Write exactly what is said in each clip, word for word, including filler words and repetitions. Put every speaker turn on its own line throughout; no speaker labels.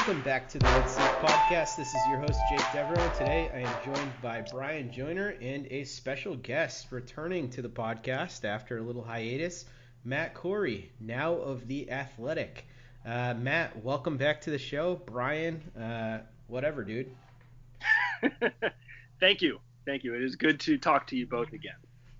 Welcome back to the Red Seat Podcast. This is your host, Jake Devereaux, and today I am joined by Brian Joyner and a special guest returning to the podcast after a little hiatus, Matt Corey, now of The Athletic. Uh, Matt, welcome back to the show. Brian, uh, whatever, dude.
Thank you. Thank you. It is good to talk to you both again.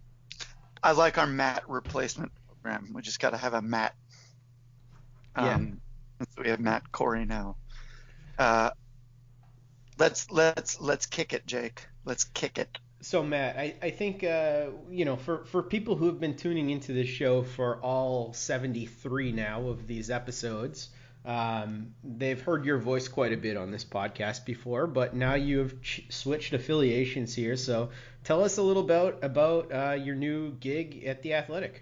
I like our Matt replacement program. We just got to have a Matt. Um,
Yeah.
So we have Matt Corey now. Uh, let's let's let's kick it, Jake. Let's kick it.
So Matt, I, I think uh, you know for, for people who have been tuning into this show for all seventy-three now of these episodes, um, they've heard your voice quite a bit on this podcast before, but now you have ch- switched affiliations here. So tell us a little about about uh, your new gig at The Athletic.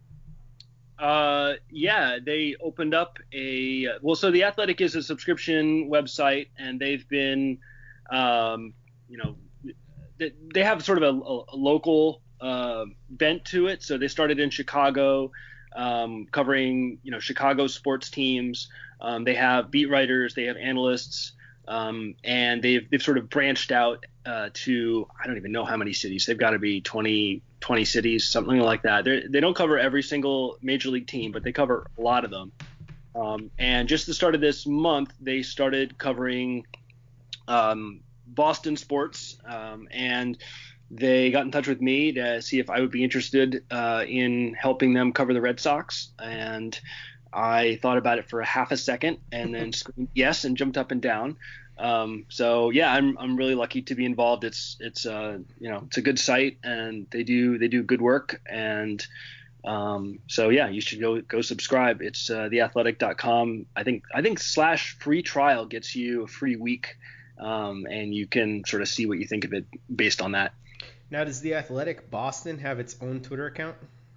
Uh, yeah, they opened up a well. So The Athletic is a subscription website, and they've been, um, you know, they, they have sort of a, a local uh, bent to it. So they started in Chicago, um, covering you know Chicago sports teams. Um, they have beat writers, they have analysts, um, and they've they've sort of branched out uh, to I don't even know how many cities. They've got to be twenty. twenty cities, something like that. They're, they don't cover every single major league team, but they cover a lot of them. Um, and just the start of this month, they started covering um, Boston sports, um, and they got in touch with me to see if I would be interested uh, in helping them cover the Red Sox. And I thought about it for a half a second and then screamed yes and jumped up and down. Um, so yeah, I'm I'm really lucky to be involved. It's it's uh you know it's a good site and they do they do good work and um so yeah, you should go go subscribe. It's uh, the athletic dot com. I think I think slash free trial gets you a free week, um, and you can sort of see what you think of it based on that.
Now, does The Athletic Boston have its own Twitter account?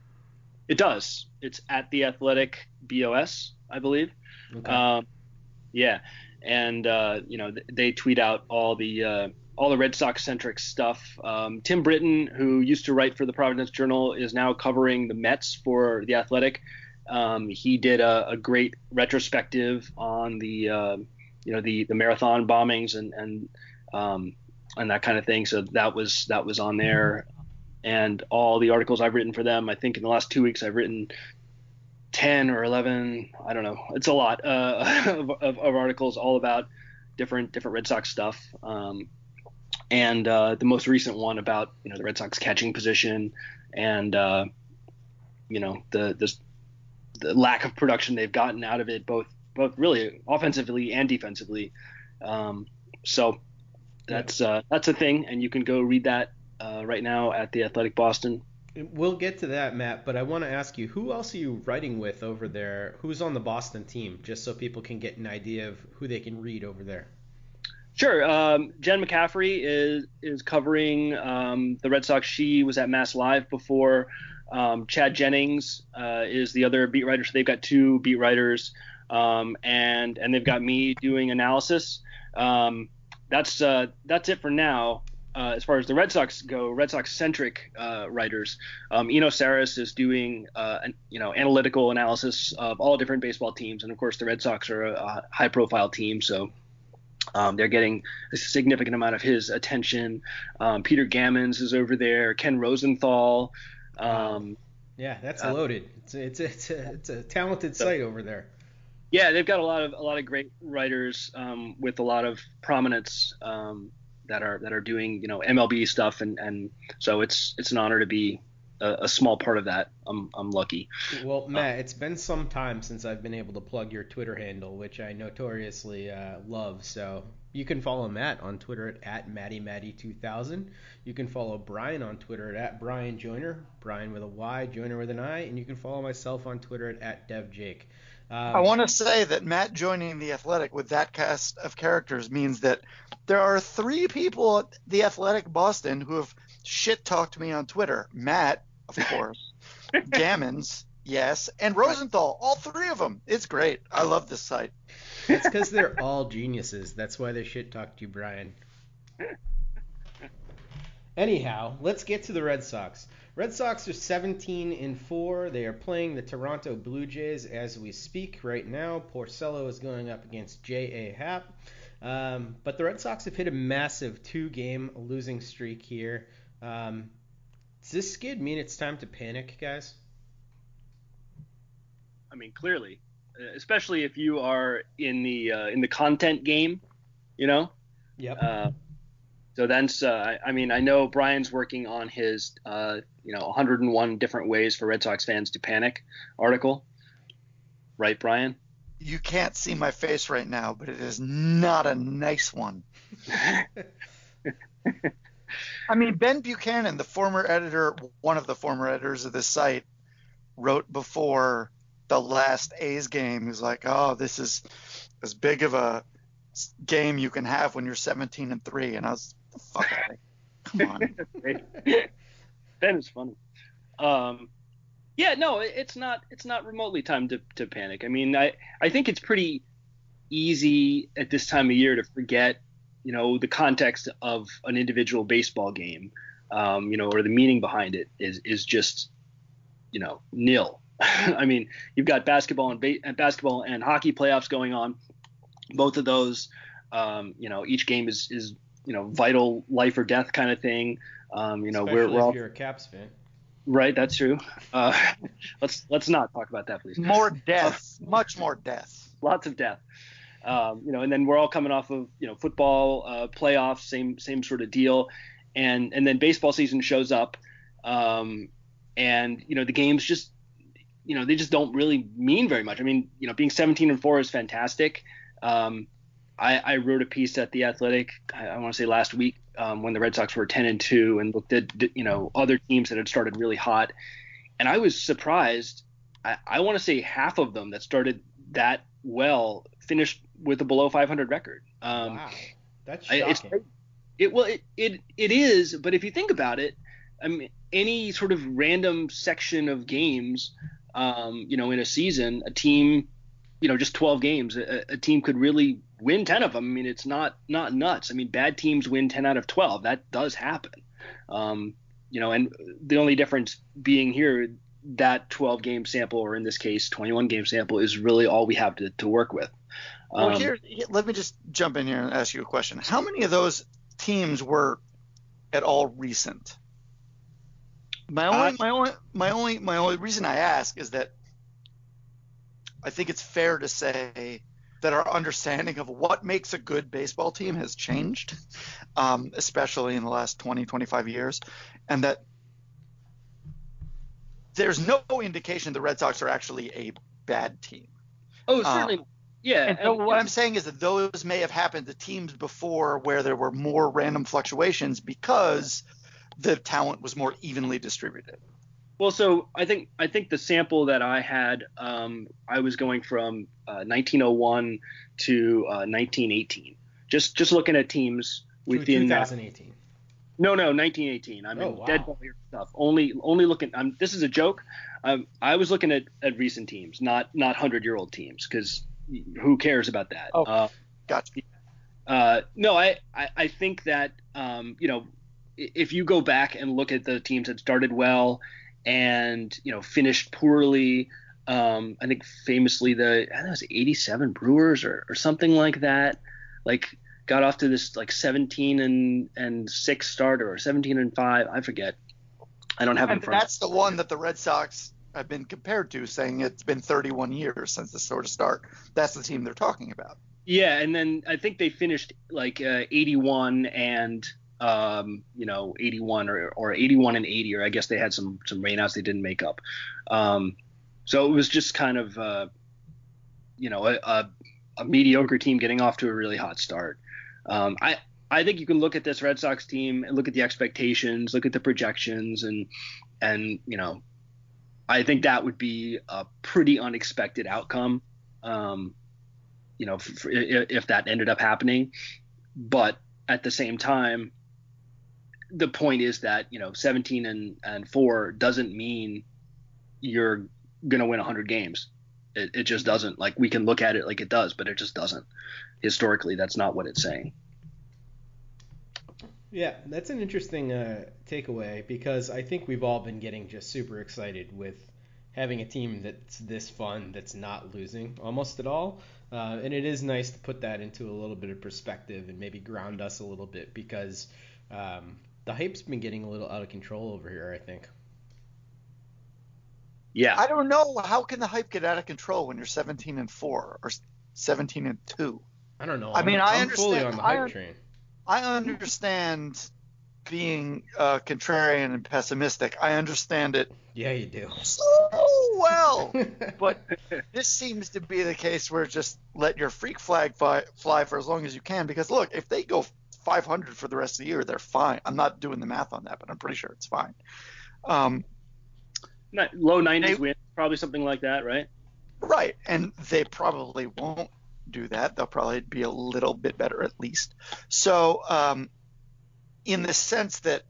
It does. It's at the Athletic B O S, I believe.
Okay.
Um, yeah. And uh, you know th- they tweet out all the uh, all the Red Sox centric stuff. Um, Tim Britton, who used to write for the Providence Journal, is now covering the Mets for The Athletic. Um, he did a, a great retrospective on the uh, you know the, the marathon bombings and and um, and that kind of thing. So that was that was on there. And all the articles I've written for them, I think in the last two weeks I've written ten or eleven, I don't know. It's a lot uh, of, of, of articles all about different different Red Sox stuff. Um, and uh, the most recent one about you know the Red Sox catching position and uh, you know the, the the lack of production they've gotten out of it, both both really offensively and defensively. Um, so that's uh, that's a thing, and you can go read that uh, right now at The Athletic Boston.
We'll get to that, Matt, but I want to ask you, who else are you writing with over there? Who's on the Boston team, just so people can get an idea of who they can read over there?
Sure. Um, Jen McCaffrey is is covering um, the Red Sox. She was at Mass Live before. Um, Chad Jennings uh, is the other beat writer. So they've got two beat writers, um, and and they've got me doing analysis. Um, that's uh, that's it for now. Uh, as far as the Red Sox go, Red Sox-centric uh, writers, um, Eno Saris is doing, uh, an, you know, analytical analysis of all different baseball teams, and of course the Red Sox are a, a high-profile team, so um, they're getting a significant amount of his attention. Um, Peter Gammons is over there, Ken Rosenthal. Um,
yeah, that's
uh,
loaded. It's a, it's a, it's a, it's a talented
so,
site over there.
Yeah, they've got a lot of a lot of great writers um, with a lot of prominence. Um, that are that are doing you know M L B stuff and, and so it's it's an honor to be a, a small part of that. I'm I'm lucky.
Well, Matt, it's been some time since I've been able to plug your Twitter handle, which I notoriously uh, love. So you can follow Matt on Twitter at, at Matty Matty two thousand. You can follow Brian on Twitter at, at Brian Joyner, Brian with a Y, Joyner with an I, and you can follow myself on Twitter at, at DevJake. Um,
I want to say that Matt joining The Athletic with that cast of characters means that there are three people at The Athletic Boston who have shit-talked me on Twitter. Matt, of course, Gammons, yes, and Rosenthal, all three of them. It's great. I love this site.
It's because they're all geniuses. That's why they shit-talked you, Brian. Anyhow, let's get to the Red Sox. Red Sox are seventeen and four. They are playing the Toronto Blue Jays as we speak right now. Porcello is going up against J A. Happ. Um, but the Red Sox have hit a massive two-game losing streak here. Um, does this skid mean it's time to panic, guys?
I mean, clearly, especially if you are in the uh, in the content game, you know.
Yep.
Uh, so that's, uh, I mean, I know Brian's working on his, uh, you know, one hundred one different ways for Red Sox fans to panic article. Right, Brian?
You can't see my face right now, but it is not a nice one. I mean, Ben Buchanan, the former editor, one of the former editors of this site, wrote before the last A's game. He's like, oh, this is as big of a game you can have when you're seventeen and three. And I was, the fuck out of it. Come on.
Ben is funny. Um, yeah, no, it's not. It's not remotely time to, to panic. I mean, I, I think it's pretty easy at this time of year to forget, you know, the context of an individual baseball game, um, you know, or the meaning behind it is is just, you know, nil. I mean, you've got basketball and ba- basketball and hockey playoffs going on. Both of those, um, you know, each game is is you know vital, life or death kind of thing. Um, you know,
Especially
we're, we're all,
if you're a Caps fan.
Right, that's true. Uh, let's let's not talk about that, please.
More death, much more death.
Lots of death. Um, you know, and then we're all coming off of you know football uh, playoffs, same same sort of deal, and and then baseball season shows up, um, and you know the games just you know they just don't really mean very much. I mean, you know, being seventeen and four is fantastic. Um, I, I wrote a piece at The Athletic, I, I want to say last week, um, when the Red Sox were ten and two and looked at, you know, other teams that had started really hot. And I was surprised. I, I want to say half of them that started that well finished with a below five hundred record. Um,
wow. That's shocking.
I, it's, it, well, it, it, it is. But if you think about it, I mean, any sort of random section of games, um, you know, in a season, a team – you know, just twelve games, a, a team could really win ten of them. I mean, it's not not nuts. I mean, bad teams win ten out of twelve. That does happen. Um, you know, and the only difference being here, that twelve game sample, or in this case, twenty-one game sample, is really all we have to, to work with. Um,
well, here, let me just jump in here and ask you a question. How many of those teams were at all recent? My only, uh, my only, my only, my only reason I ask is that I think it's fair to say that our understanding of what makes a good baseball team has changed, um, especially in the last twenty, twenty-five years, and that there's no indication the Red Sox are actually a bad team.
Oh, certainly. Um, yeah.
And so what I'm saying is that those may have happened to teams before where there were more random fluctuations because the talent was more evenly distributed.
Well, so I think I think the sample that I had, um, I was going from uh, nineteen oh one to uh, nineteen eighteen. Just just looking at teams within
twenty eighteen.
That. No, no, nineteen eighteen. I mean,
oh, wow.
dead ball year stuff. Only only looking. Um, this is a joke. Um, I was looking at, at recent teams, not not hundred year old teams, because who cares about that?
Oh,
uh,
gotcha.
Uh, no, I, I I think that um, you know, if you go back and look at the teams that started well and you know finished poorly, um, I think famously the I think it was eighty-seven Brewers or, or something like that, like got off to this like seventeen and and six start or seventeen and five, I forget. I don't have it in
and
front.
That's the one that the Red Sox have been compared to, saying it's been thirty-one years since the sort of start. That's the team they're talking about.
Yeah, and then I think they finished like uh, eighty-one and um, you know, eighty-one or, or eighty-one and eighty, or I guess they had some some rainouts they didn't make up. Um, so it was just kind of, uh, you know, a, a, a mediocre team getting off to a really hot start. Um, I I think you can look at this Red Sox team and look at the expectations, look at the projections, and and you know, I think that would be a pretty unexpected outcome. Um, you know, f- f- if that ended up happening, but at the same time, the point is that, you know, seventeen and, and four doesn't mean you're going to win one hundred games. It, it just doesn't. Like, we can look at it like it does, but it just doesn't. Historically, that's not what it's saying.
Yeah, that's an interesting uh, takeaway because I think we've all been getting just super excited with having a team that's this fun, that's not losing almost at all. Uh, and it is nice to put that into a little bit of perspective and maybe ground us a little bit because um, the hype's been getting a little out of control over here, I think.
Yeah.
I don't know. How can the hype get out of control when you're seventeen and four or seventeen and two?
I don't know.
I
I'm,
mean, I
I'm
understand.
fully on the hype
I,
train.
I understand being uh, contrarian and pessimistic. I understand it
Yeah, you do.
so well. But this seems to be the case where just let your freak flag fly, fly for as long as you can. Because look, if they go five hundred for the rest of the year, they're fine. I'm not doing the math on that, but I'm pretty sure it's fine. Um,
Not, low nineties
they,
win, probably something like that, right?
Right, and they probably won't do that. They'll probably be a little bit better at least. So, um, in the sense that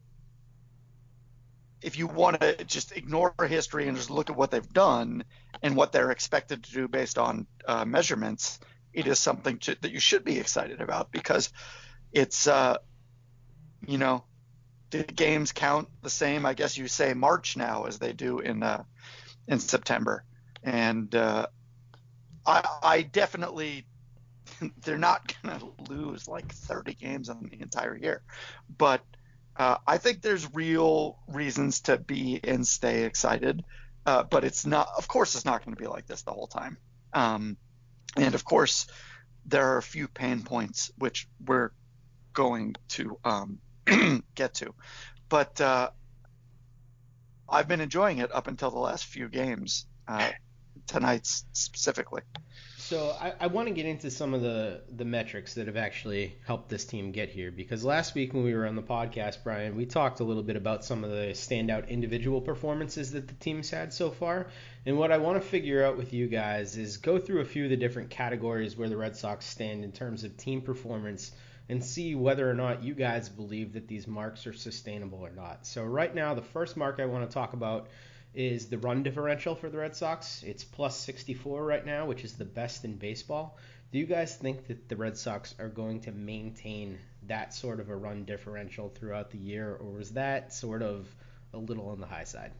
if you want to just ignore history and just look at what they've done and what they're expected to do based on uh, measurements, it is something to, that you should be excited about because it's, uh, you know, the games count the same. I guess you say March now as they do in uh, in September, and uh, I, I definitely they're not going to lose like thirty games on the entire year, but uh, I think there's real reasons to be and stay excited. Uh, but it's not, of course, it's not going to be like this the whole time. Um, and of course, there are a few pain points which we're going to um, get to. But uh, I've been enjoying it up until the last few games, uh, tonight's specifically.
So I, I want to get into some of the, the metrics that have actually helped this team get here because last week when we were on the podcast, Brian, we talked a little bit about some of the standout individual performances that the team's had so far. And what I want to figure out with you guys is go through a few of the different categories where the Red Sox stand in terms of team performance and see whether or not you guys believe that these marks are sustainable or not. So right now, the first mark I want to talk about is the run differential for the Red Sox. It's plus sixty-four right now, which is the best in baseball. Do you guys think that the Red Sox are going to maintain that sort of a run differential throughout the year, or was that sort of a little on the high side?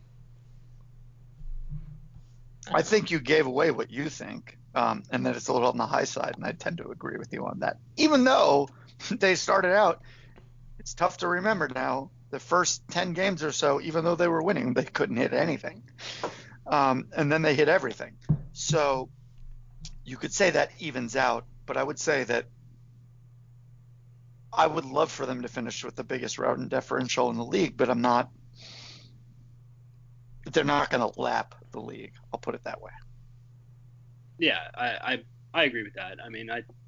I think you gave away what you think, um, and that it's a little on the high side, and I tend to agree with you on that. Even though they started out, it's tough to remember now, the first ten games or so, even though they were winning, they couldn't hit anything. Um, and then they hit everything. So you could say that evens out, but I would say that I would love for them to finish with the biggest run differential in the league, but I'm not – they're not going to lap the league. I'll put it that way.
Yeah, I, I, I agree with that. I mean, I –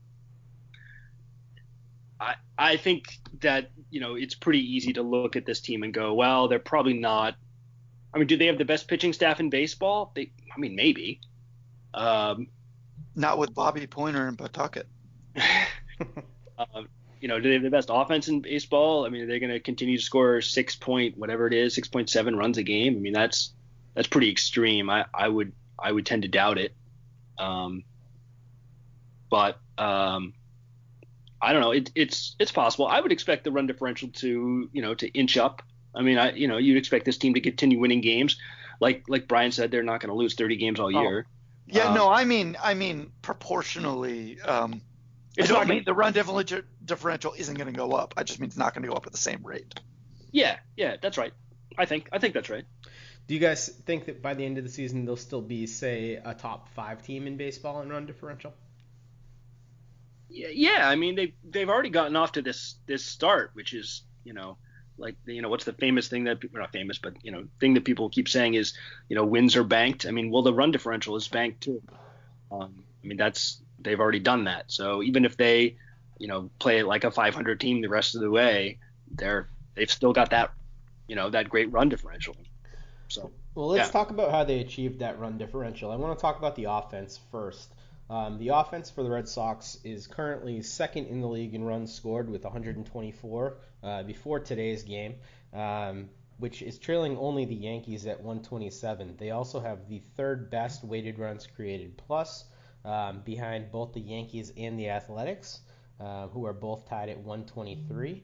I, I think that, you know, it's pretty easy to look at this team and go, well, they're probably not. I mean, do they have the best pitching staff in baseball? They, I mean, maybe. Um,
not with Bobby Pointer and Pawtucket.
um, you know, do they have the best offense in baseball? I mean, are they going to continue to score six point whatever it is, six point seven runs a game? I mean, that's that's pretty extreme. I, I would I would tend to doubt it. Um, but um, I don't know. It, it's it's possible. I would expect the run differential to you know to inch up. I mean, I you know you'd expect this team to continue winning games. Like like Brian said, they're not going to lose thirty games all year.
Oh. Yeah,
um,
no, I mean I mean proportionally. Um,
it's
I don't
not
mean
gonna,
the run differential differential isn't going to go up. I just mean it's not going to go up at the same rate.
Yeah, yeah, that's right. I think I think that's right.
Do you guys think that by the end of the season they'll still be, say, a top five team in baseball in run differential?
Yeah, yeah. I mean, they've they've already gotten off to this this start, which is you know like you know what's the famous thing that people not famous, but you know thing that people keep saying is you know wins are banked. I mean, well, the run differential is banked too. Um, I mean, that's they've already done that. So even if they you know play it like a five hundred team the rest of the way, they're they've still got that you know that great run differential. So
well, let's
yeah.
talk about how they achieved that run differential. I want to talk about the offense first. Um, the offense for the Red Sox is currently second in the league in runs scored with one hundred twenty-four uh, before today's game, um, which is trailing only the Yankees at one twenty-seven. They also have the third best weighted runs created plus, um, behind both the Yankees and the Athletics, uh, who are both tied at one twenty-three.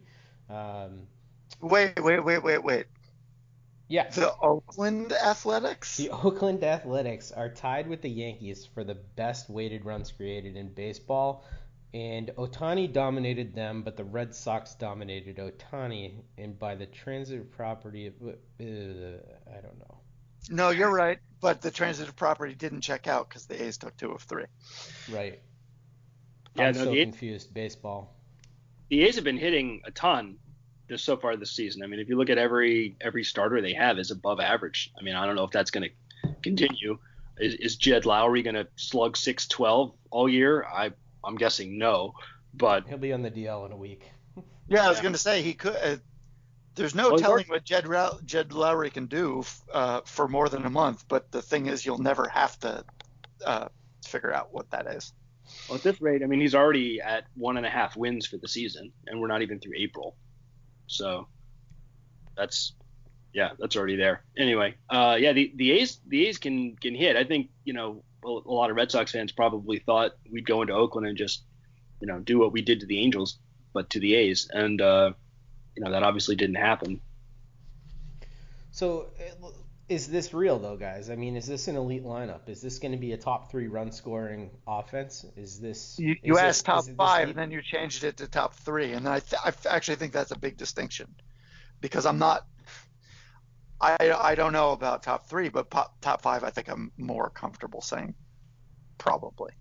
Um,
Wait, wait, wait, wait, wait.
yeah,
The Oakland Athletics?
the Oakland Athletics are tied with the Yankees for the best weighted runs created in baseball. And Ohtani dominated them, but the Red Sox dominated Ohtani, and by the transitive property of, uh, I don't know.
No, you're right, but the transitive property didn't check out because the A's took two of three.
Right.
Yeah,
I'm
no,
so
the,
confused. Baseball.
the A's have been hitting a ton this so far this season. I mean, if you look at every every starter they have is above average. I mean, I don't know if that's going to continue. Is, is Jed Lowry going to slug six twelve all year? I I'm guessing no, but
He'll be on the D L in a week.
Yeah, I was
Yeah.
going to say he could. Uh, there's no
Well, he's
telling
already-
what Jed, Ra- Jed Lowry can do uh, for more than a month, but the thing is, you'll never have to uh, figure out what that is.
well, at this rate, I mean, he's already at one and a half wins for the season, and we're not even through April. So that's yeah, that's already there. Anyway, uh, yeah, the, the A's the A's can can hit. I think you know a, a lot of Red Sox fans probably thought we'd go into Oakland and just you know do what we did to the Angels, but to the A's, and uh, you know that obviously didn't happen.
So, is this real though, guys? I mean, is this an elite lineup? Is this going to be a top three run scoring offense? Is this?
You, you
is
asked
it,
top
is it this
five,
deep?
and then you changed it to top three, and I, th- I f- actually think that's a big distinction because I'm not. I I don't know about top three, but pop, top five, I think I'm more comfortable saying probably.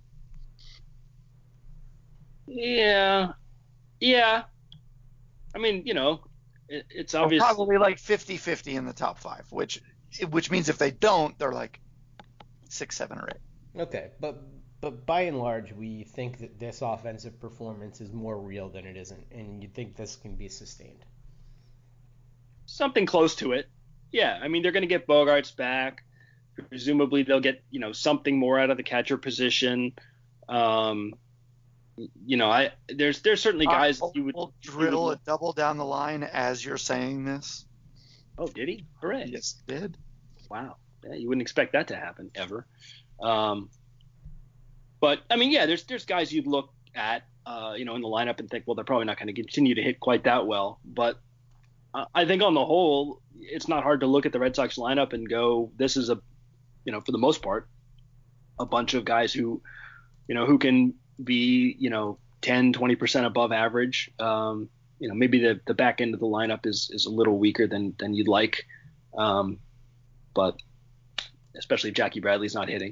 Yeah, yeah. I mean, you know, it, it's
Or
obvious.
probably like fifty-fifty in the top five, which which means if they don't, they're like six, seven, or eight.
Okay, but but by and large, we think that this offensive performance is more real than it isn't, and you think this can be sustained.
Something close to it. Yeah, I mean they're going to get Bogarts back. Presumably they'll get you know something more out of the catcher position. Um, you know, I there's there's certainly guys
Uh,
you would
we'll
you
drill
would-
a double down the line as you're saying this.
Oh, did he? Hooray!
Yes, it did.
Wow. Yeah, you wouldn't expect that to happen ever. Um, but I mean, yeah, there's there's guys you'd look at, uh, you know, in the lineup and think, well, they're probably not going to continue to hit quite that well. But uh, I think on the whole, it's not hard to look at the Red Sox lineup and go, this is a, you know, for the most part, a bunch of guys who, you know, who can be, you know, ten, twenty percent above average. Um, you know, maybe the, the back end of the lineup is, is a little weaker than, than you'd like. Um, but especially if Jackie Bradley's not hitting.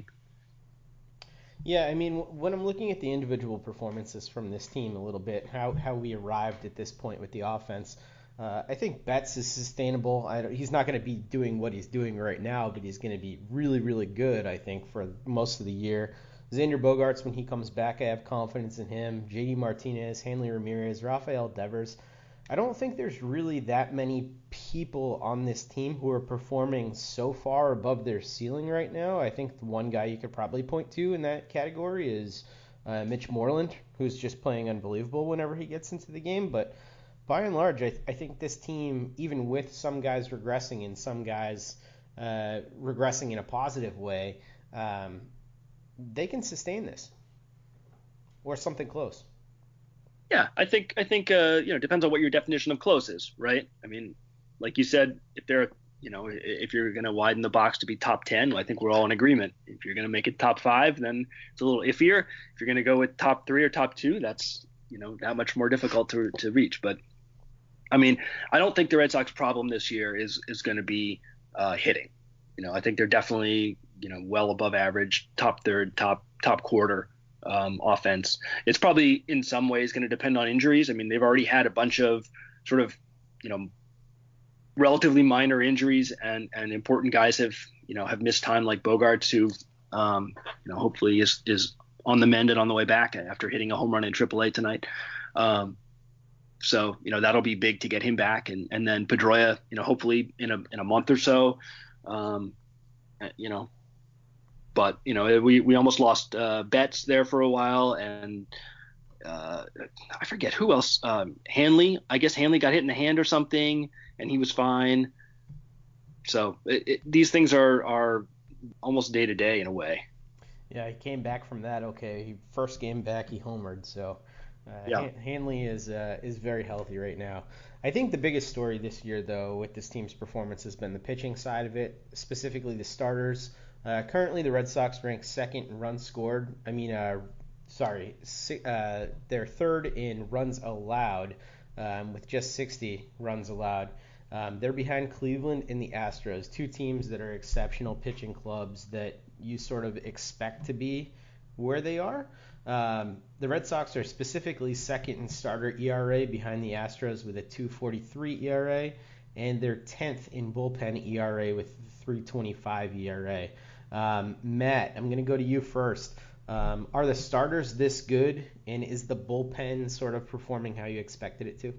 Yeah, I mean, when I'm looking at the individual performances from this team a little bit, how how we arrived at this point with the offense, uh, I think Betts is sustainable. I don't, he's not going to be doing what he's doing right now, but he's going to be really, really good, I think, for most of the year. Xander Bogaerts, when he comes back, I have confidence in him. J D Martinez, Hanley Ramirez, Rafael Devers. I don't think there's really that many people on this team who are performing so far above their ceiling right now. I think the one guy you could probably point to in that category is uh, Mitch Moreland, who's just playing unbelievable whenever he gets into the game. But by and large, I, th- I think this team, even with some guys regressing and some guys uh, regressing in a positive way, um, they can sustain this or something close.
Yeah, I think I think uh, you know, depends on what your definition of close is, right? I mean, like you said, if they're you know, if you're going to widen the box to be top ten, I think we're all in agreement. If you're going to make it top five, then it's a little iffier. If you're going to go with top three or top two, that's you know that much more difficult to to reach. But I mean, I don't think the Red Sox problem this year is is going to be uh, hitting. You know, I think they're definitely you know well above average, top third, top top quarter. Um, offense. It's probably in some ways going to depend on injuries. I mean, they've already had a bunch of sort of, you know, relatively minor injuries, and, and important guys have, you know, have missed time, like Bogaerts, who, um, you know, hopefully is is on the mend and on the way back after hitting a home run in triple A tonight. Um, so, you know, that'll be big to get him back, and and then Pedroia, you know, hopefully in a in a month or so, um, you know. But, you know, we, we almost lost uh, Betts there for a while, and uh, I forget who else. Um, Hanley, I guess Hanley got hit in the hand or something, and he was fine. So it, it, these things are, are almost day to day in a way.
Yeah, he came back from that. Okay, he, first game back, he homered. So uh,
Yeah.
Han- Hanley is uh, is very healthy right now. I think the biggest story this year, though, with this team's performance has been the pitching side of it, specifically the starters. Uh, currently, the Red Sox rank second in runs scored. I mean, uh, sorry, si- uh, they're third in runs allowed um, with just sixty runs allowed. Um, they're behind Cleveland and the Astros, two teams that are exceptional pitching clubs that you sort of expect to be where they are. Um, the Red Sox are specifically second in starter E R A behind the Astros with a two forty-three E R A, and they're tenth in bullpen E R A with three twenty-five E R A. Um, Matt, I'm going to go to you first. Um, are the starters this good, and is the bullpen sort of performing how you expected it to?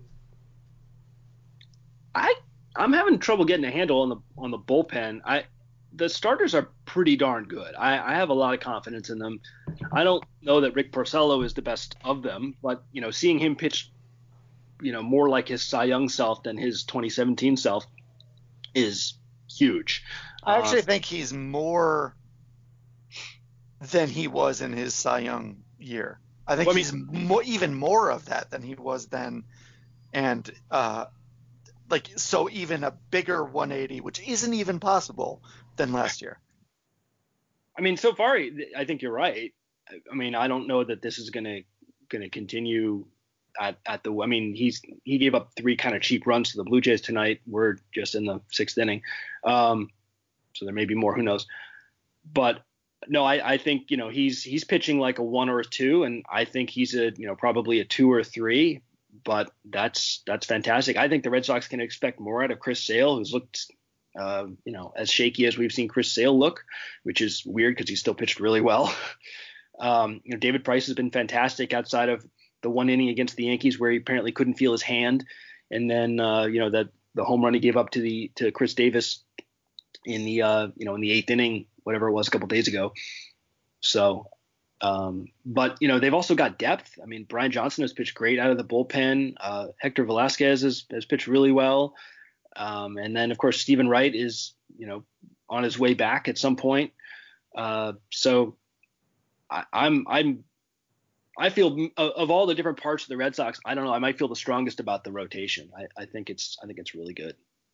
I I'm having trouble getting a handle on the on the bullpen. I the starters are pretty darn good. I, I have a lot of confidence in them. I don't know that Rick Porcello is the best of them, but you know, seeing him pitch, you know, more like his Cy Young self than his twenty seventeen self is huge.
I actually
Uh,
think he's more than he was in his Cy Young year. I think
Well, I mean-
he's more, even more of that than he was then, and uh, like so even a bigger one eighty, which isn't even possible, than last year.
I mean, so far, I think you're right. I mean, I don't know that this is gonna gonna continue at, at the. I mean, he's he gave up three kind of cheap runs to the Blue Jays tonight. We're just in the sixth inning, um, so there may be more. Who knows? But no, I, I think you know he's he's pitching like a one or a two, and I think he's a you know probably a two or a three. But that's that's fantastic. I think the Red Sox can expect more out of Chris Sale, who's looked. Uh, you know, as shaky as we've seen Chris Sale look, which is weird because he's still pitched really well. Um, you know, David Price has been fantastic outside of the one inning against the Yankees where he apparently couldn't feel his hand, and then uh, you know that the home run he gave up to the to Chris Davis in the uh, you know in the eighth inning, whatever it was, a couple days ago. So, um, but you know they've also got depth. I mean, Brian Johnson has pitched great out of the bullpen. Uh, Hector Velasquez has, has pitched really well. Um, and then, of course, Stephen Wright is, you know, on his way back at some point. Uh, so I, I'm, I'm, I feel of, of all the different parts of the Red Sox, I don't know, I might feel the strongest about the rotation. I, I think it's, I think it's really good.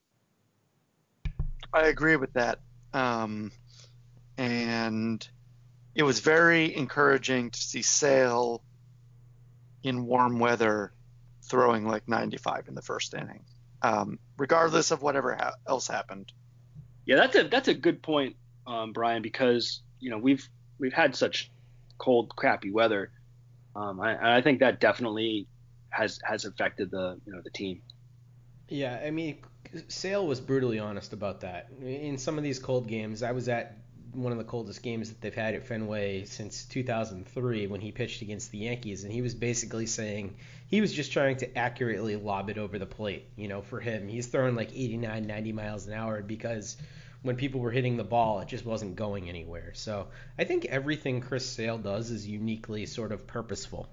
I agree with that. Um, and it was very encouraging to see Sale in warm weather throwing like ninety-five in the first inning. Um, regardless of whatever ha- else happened.
Yeah, that's a that's a good point, um, Brian, because you know we've we've had such cold, crappy weather. Um, I, I think that definitely has has affected the you know the team.
Yeah, I mean, Sale was brutally honest about that. In some of these cold games, I was at one of the coldest games that they've had at Fenway since two thousand three when he pitched against the Yankees, and he was basically saying he was just trying to accurately lob it over the plate. You know, for him, he's throwing like eighty-nine, ninety miles an hour because when people were hitting the ball, it just wasn't going anywhere. So I think everything Chris Sale does is uniquely sort of purposeful.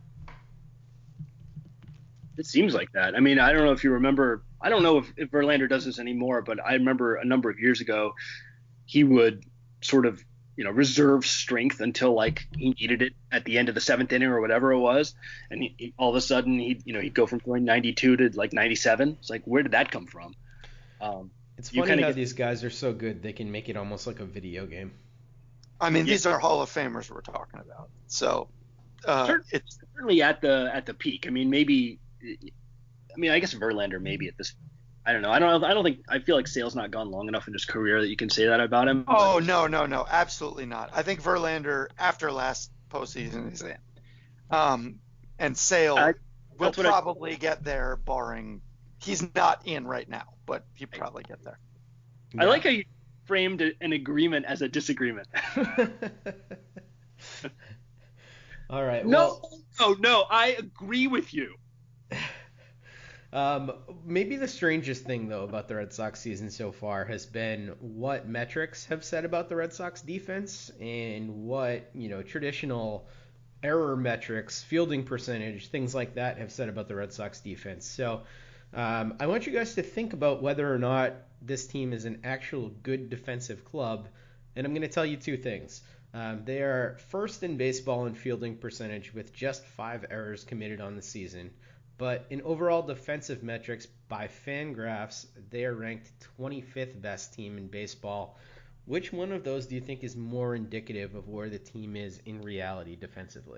It seems like that. I mean, I don't know if you remember. I don't know if, if Verlander does this anymore, but I remember a number of years ago, he would sort of, you know, reserve strength until like he needed it at the end of the seventh inning or whatever it was, and he, he, all of a sudden he, you know, he'd go from throwing ninety-two to like ninety-seven. It's like, where did that come from? Um,
It's
you
funny
kinda
how
get-
these guys are so good they can make it almost like a video game.
I mean,
Yeah.
these are Hall of Famers we're talking about. So uh,
Sure.
it's
certainly at the at the peak. I mean, maybe. I mean, I guess Verlander maybe at this. I don't know. I don't. I don't think. I feel like Sale's not gone long enough in his career that you can say that about him.
oh no no no absolutely not. I think Verlander after last postseason is in, um, and Sale
I-
will
that's what I-
probably get there, barring he's not in right now, but he'll probably get there.
I like how you framed an agreement as a disagreement.
All right.
no,
Well,
no, no. I agree with you.
Um, maybe the strangest thing, though, about the Red Sox season so far has been what metrics have said about the Red Sox defense and what, you know, traditional error metrics, fielding percentage, things like that have said about the Red Sox defense. So um, I want you guys to think about whether or not this team is an actual good defensive club. And I'm going to tell you two things. Um, they are first in baseball in fielding percentage with just five errors committed on the season. but in overall defensive metrics by Fangraphs, they are ranked twenty-fifth best team in baseball. Which one of those do you think is more indicative of where the team is in reality defensively?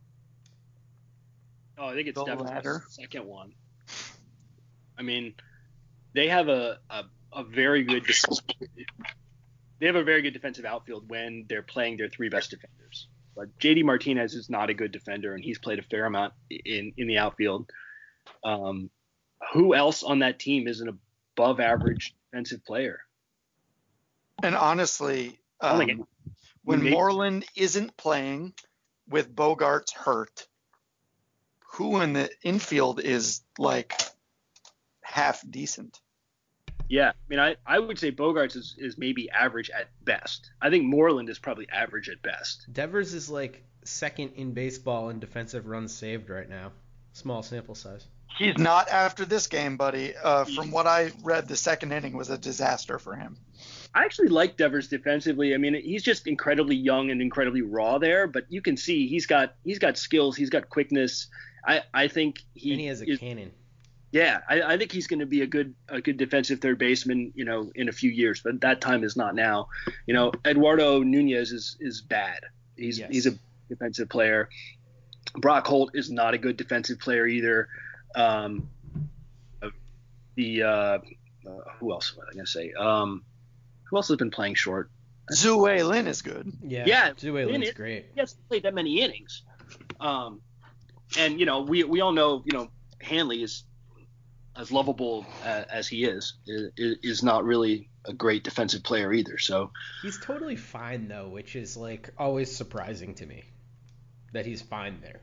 Oh, I think it's
The
definitely
latter.
the second one. I mean, they have a, a, a very good they have a very good defensive outfield when they're playing their three best defenders. But J D Martinez is not a good defender, and he's played a fair amount in, in the outfield. Um, who else on that team is an above average defensive player?
And honestly, um,
Only-
when
maybe-
Moreland isn't playing with Bogarts hurt, who in the infield is like half decent?
Yeah, I mean, I, I would say Bogarts is, is maybe average at best. I think Moreland is probably average at best.
Devers is like second in baseball in defensive runs saved right now. Small sample size.
He's not after this game, buddy. Uh, from what I read, the second inning was a disaster for him.
I actually like Devers defensively. I mean, he's just incredibly young and incredibly raw there, but you can see he's got he's got skills, he's got quickness. I, I think he,
and he has a
is,
cannon.
Yeah, I, I think he's going to be a good a good defensive third baseman, you know, in a few years, but that time is not now. You know, Eduardo Nunez is is bad. He's
Yes.
he's a defensive player. Brock Holt is not a good defensive player either. Um, the uh, uh, who else was I going to say? Um, who else has been playing short?
Zue Lin is good.
Yeah,
Yeah,
Zue
Lin
Lin's
is-
great.
He hasn't played that many innings. Um, and you know, we we all know, you know, Hanley is as lovable uh, as he is, is, is not really a great defensive player either. So
He's totally fine though, which is like always surprising to me that he's fine there.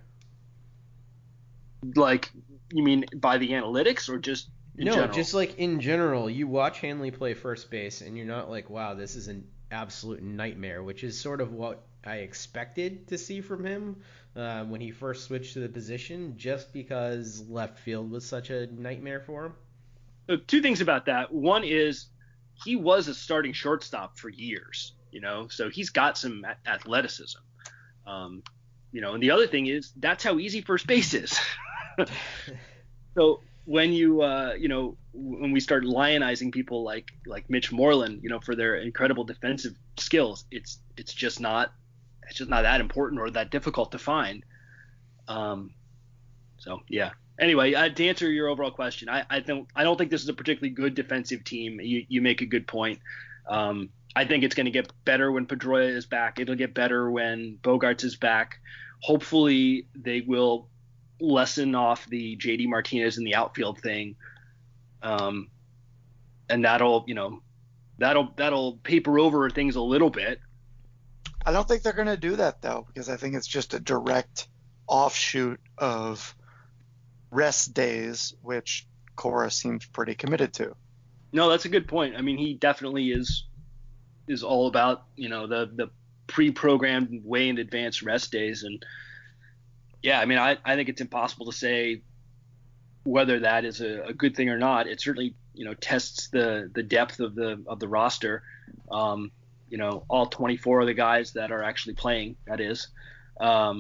like, you mean by the analytics or just in
no,
general?
just like in general, you watch Hanley play first base and you're not like, wow, this is an absolute nightmare, which is sort of what I expected to see from him uh, when he first switched to the position, just because left field was such a nightmare for him.
So two things about that. One is he was a starting shortstop for years, you know, so he's got some a- athleticism. Um, you know, and the other thing is that's how easy first base is. So when you, uh, you know, when we start lionizing people like like Mitch Moreland, you know, for their incredible defensive skills, it's it's just not it's just not that important or that difficult to find. Um, so yeah. Anyway, uh, to answer your overall question, I, I don't I don't think this is a particularly good defensive team. You you make a good point. Um, I think it's going to get better when Pedroia is back. It'll get better when Bogarts is back. Hopefully, they will lessen off the J D Martinez in the outfield thing, um, and that'll you know that'll that'll paper over things a little bit.
I don't think they're going to do that, though, because I think it's just a direct offshoot of rest days, which Cora seems pretty committed to.
No, that's a good point. I mean, he definitely is is all about you know the the pre-programmed way in advance rest days, and yeah, I mean, I, I think it's impossible to say whether that is a, a good thing or not. It certainly you know tests the the depth of the of the roster. Um, you know, all twenty-four of the guys that are actually playing, that is. Um,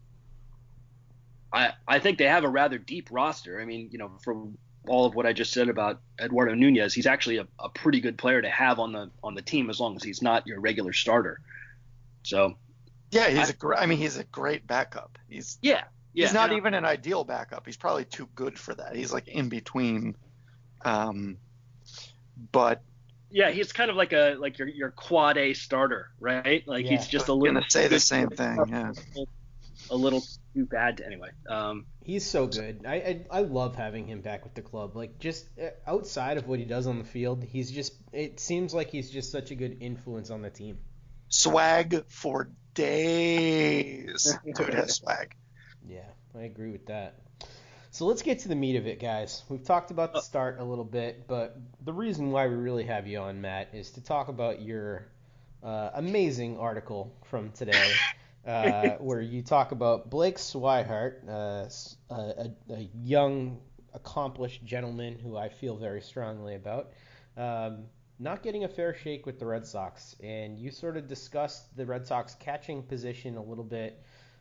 I I think they have a rather deep roster. I mean, you know, from all of what I just said about Eduardo Nunez, he's actually a, a pretty good player to have on the on the team as long as he's not your regular starter. So
Yeah, he's
I-
a great. I mean, he's a great backup. He's
yeah, yeah.
he's not
and I-
even an ideal backup. He's probably too good for that. He's like in between. Um, but
Yeah, he's kind of like a like your your quad A starter, right? Like
Yeah.
he's just a
I'm
little
gonna say the same thing. Yeah.
a little too bad to, anyway. Um,
He's so good. I, I I love having him back with the club. Like just uh, outside of what he does on the field, he's just it seems like he's just such a good influence on the team.
Swag for days. Dude has swag.
Yeah, I agree with that. So let's get to the meat of it, guys. We've talked about the start a little bit, but the reason why we really have you on, Matt, is to talk about your uh, amazing article from today, uh, where you talk about Blake Swihart, uh, s- a, a, a young, accomplished gentleman who I feel very strongly about, um, not getting a fair shake with the Red Sox. And you sort of discussed the Red Sox catching position a little bit.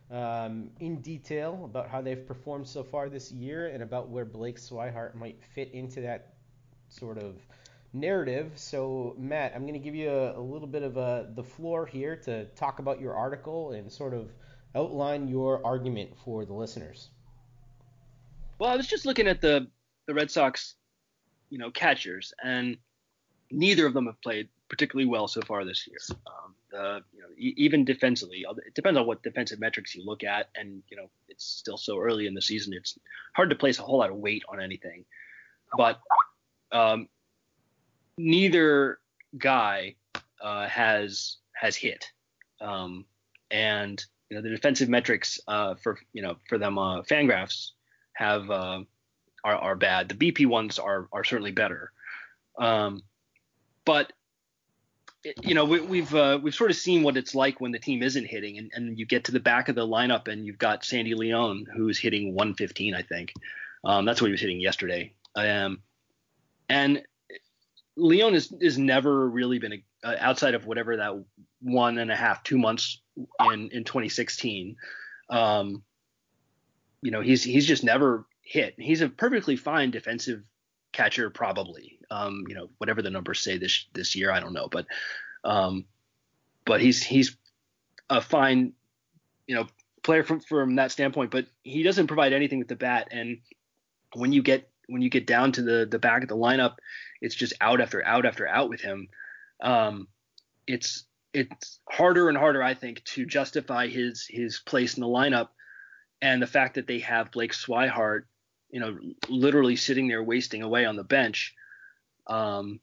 um, in detail about how they've performed so far this year and about where Blake Swihart might fit into that sort of narrative. So, Matt, I'm going to give you a, a little bit of a, the floor here to talk about your article and sort of outline your argument for the listeners.
Well, I was just looking at the the Red Sox, you know, catchers, and neither of them have played particularly well so far this year. Um, the, you know, e- even defensively, it depends on what defensive metrics you look at, and you know, it's still so early in the season. It's hard to place a whole lot of weight on anything, but um, neither guy uh, has has hit, um, and you know, the defensive metrics uh, for you know for them uh, Fangraphs have uh, are are bad. The B P ones are are certainly better. Um, but you know, we, we've uh, we've sort of seen what it's like when the team isn't hitting, and, and you get to the back of the lineup, and you've got Sandy Leon, who's hitting one fifteen, I think. Um, that's what he was hitting yesterday. Um, and Leon is is never really been a, uh, outside of whatever that one and a half, two months in in twenty sixteen. Um, you know, he's he's just never hit. He's a perfectly fine defensive catcher, probably. Um, you know, whatever the numbers say this this year, I don't know, but um, but he's he's a fine, you know, player from from that standpoint. But he doesn't provide anything with the bat, and when you get when you get down to the the back of the lineup, it's just out after out after out with him. Um, it's it's harder and harder, I think, to justify his his place in the lineup, and the fact that they have Blake Swihart, you know, literally sitting there wasting away on the bench, um,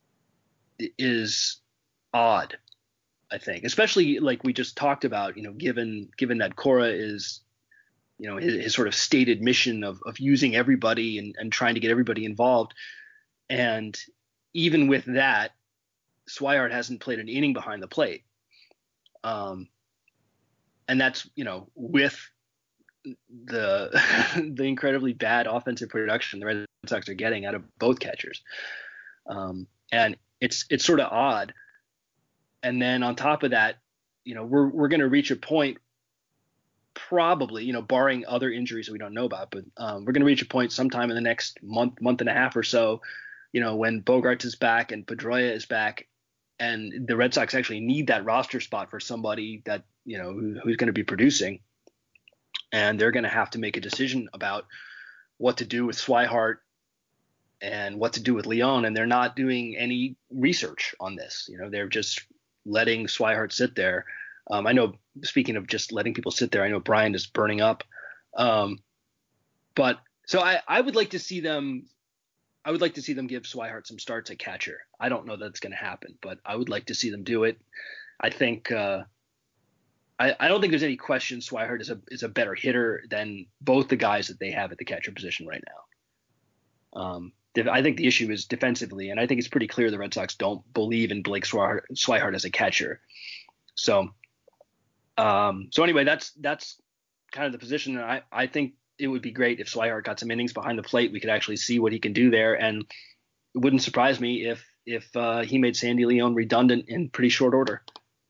is odd, I think, especially like we just talked about, you know, given given that Cora is, you know, his, his sort of stated mission of of using everybody and, and trying to get everybody involved. And even with that, Swihart hasn't played an inning behind the plate. Um, and that's, you know, with the the incredibly bad offensive production the Red Sox are getting out of both catchers. Um, and it's it's sort of odd. And then on top of that, you know, we're we're going to reach a point, probably, you know, barring other injuries that we don't know about, but um, we're going to reach a point sometime in the next month, month and a half or so, you know, when Bogaerts is back and Pedroia is back, and the Red Sox actually need that roster spot for somebody that, you know, who, who's going to be producing. And they're going to have to make a decision about what to do with Swihart and what to do with Leon. And they're not doing any research on this. You know, they're just letting Swihart sit there. Um, I know, speaking of just letting people sit there, I know Brian is burning up. Um, but so I, I would like to see them. I would like to see them give Swihart some starts at catcher. I don't know that it's going to happen, but I would like to see them do it. I think uh, I, I don't think there's any question Swihart is a is a better hitter than both the guys that they have at the catcher position right now. Um, I think the issue is defensively, and I think it's pretty clear the Red Sox don't believe in Blake Swihart, Swihart as a catcher. So, um, so anyway, that's that's kind of the position. And I, I think it would be great if Swihart got some innings behind the plate. We could actually see what he can do there, and it wouldn't surprise me if if uh, he made Sandy Leon redundant in pretty short order.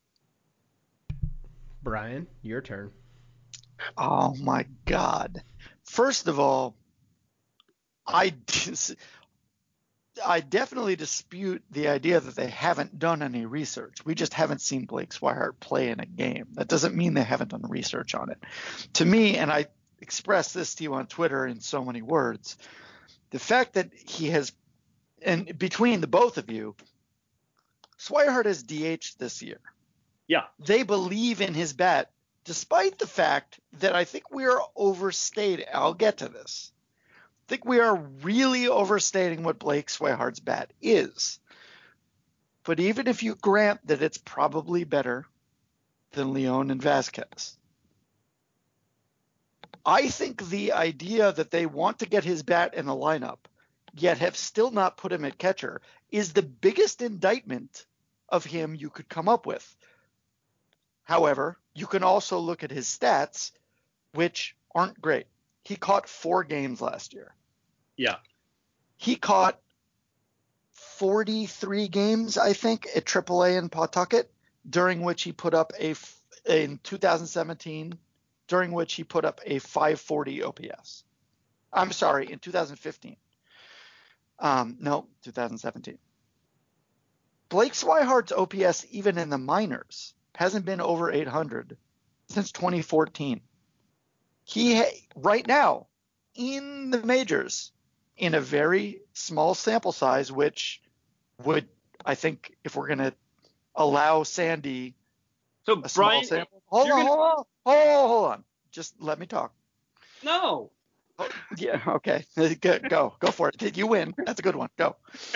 Brian, your turn.
Oh my God! First of all, I dis- I definitely dispute the idea that they haven't done any research. We just haven't seen Blake Swihart play in a game. That doesn't mean they haven't done research on it. To me, and I expressed this to you on Twitter in so many words, the fact that he has, and between the both of you, Swihart has D H'd this year.
Yeah.
They believe in his bat, despite the fact that I think we are overstating. I'll get to this. I think we are really overstating what Blake Swihart's bat is. But even if you grant that it's probably better than Leon and Vasquez, I think the idea that they want to get his bat in the lineup, yet have still not put him at catcher, is the biggest indictment of him you could come up with. However, you can also look at his stats, which aren't great. He caught four games last year.
Yeah.
He caught forty-three games, I think, at triple A in Pawtucket, during which he put up a, in two thousand seventeen, during which he put up a five forty O P S. I'm sorry, in two thousand fifteen. Um, no, two thousand seventeen. Blake Swihart's O P S, even in the minors, hasn't been over eight hundred since twenty fourteen. He, right now, in the majors, in a very small sample size, which would, I think, if we're going to allow Sandy
So
a small
Brian,
sample. Hold on,
gonna...
hold on, hold on, hold on. Just let me talk.
No.
Oh, yeah, okay. Go, go for it. You win. That's a good one. Go.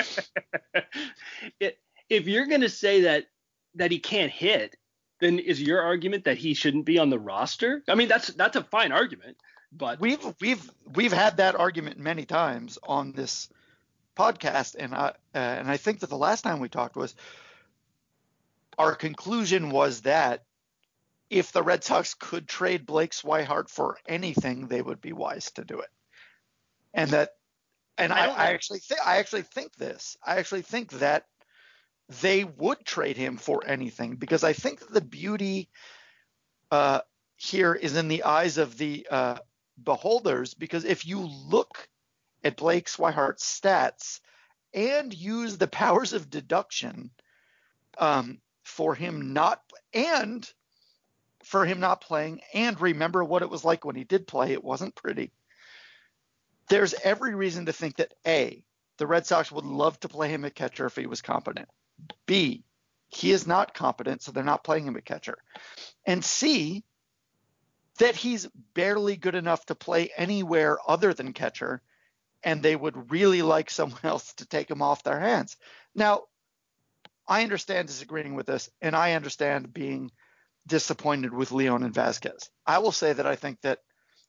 If you're going to say that that he can't hit, then is your argument that he shouldn't be on the roster? I mean, that's that's a fine argument, but
we've we've we've had that argument many times on this podcast, and I uh, and I think that the last time we talked was our conclusion was that if the Red Sox could trade Blake Swihart for anything, they would be wise to do it, and that and I, I, I actually think I actually think this. I actually think that they would trade him for anything, because I think the beauty uh, here is in the eyes of the uh, beholders, because if you look at Blake Swihart's stats and use the powers of deduction um, for him not and for him not playing, and remember what it was like when he did play, it wasn't pretty. There's every reason to think that A, the Red Sox would love to play him at catcher if he was competent. B, he is not competent, so they're not playing him at catcher. And C, that he's barely good enough to play anywhere other than catcher, and they would really like someone else to take him off their hands. Now, I understand disagreeing with this, and I understand being disappointed with Leon and Vasquez. I will say that I think that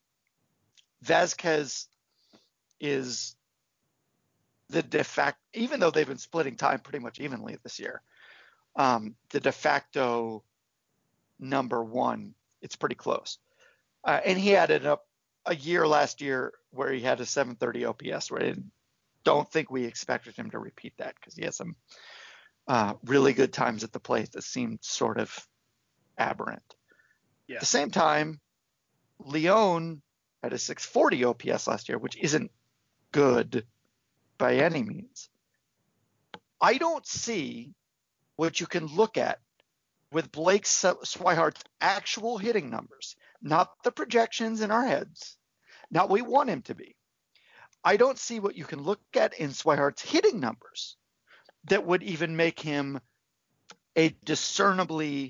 Vasquez is the de facto, even though they've been splitting time pretty much evenly this year, um, the de facto number one, it's pretty close. Uh, and he added up a year last year where he had a seven thirty O P S, where I don't think we expected him to repeat that, because he had some uh, really good times at the plate that seemed sort of aberrant.
Yeah.
At the same time, Leon had a six forty O P S last year, which isn't good by any means. I don't see what you can look at with Blake Swihart's actual hitting numbers, not the projections in our heads, not what we want him to be. I don't see what you can look at in Swihart's hitting numbers that would even make him a discernibly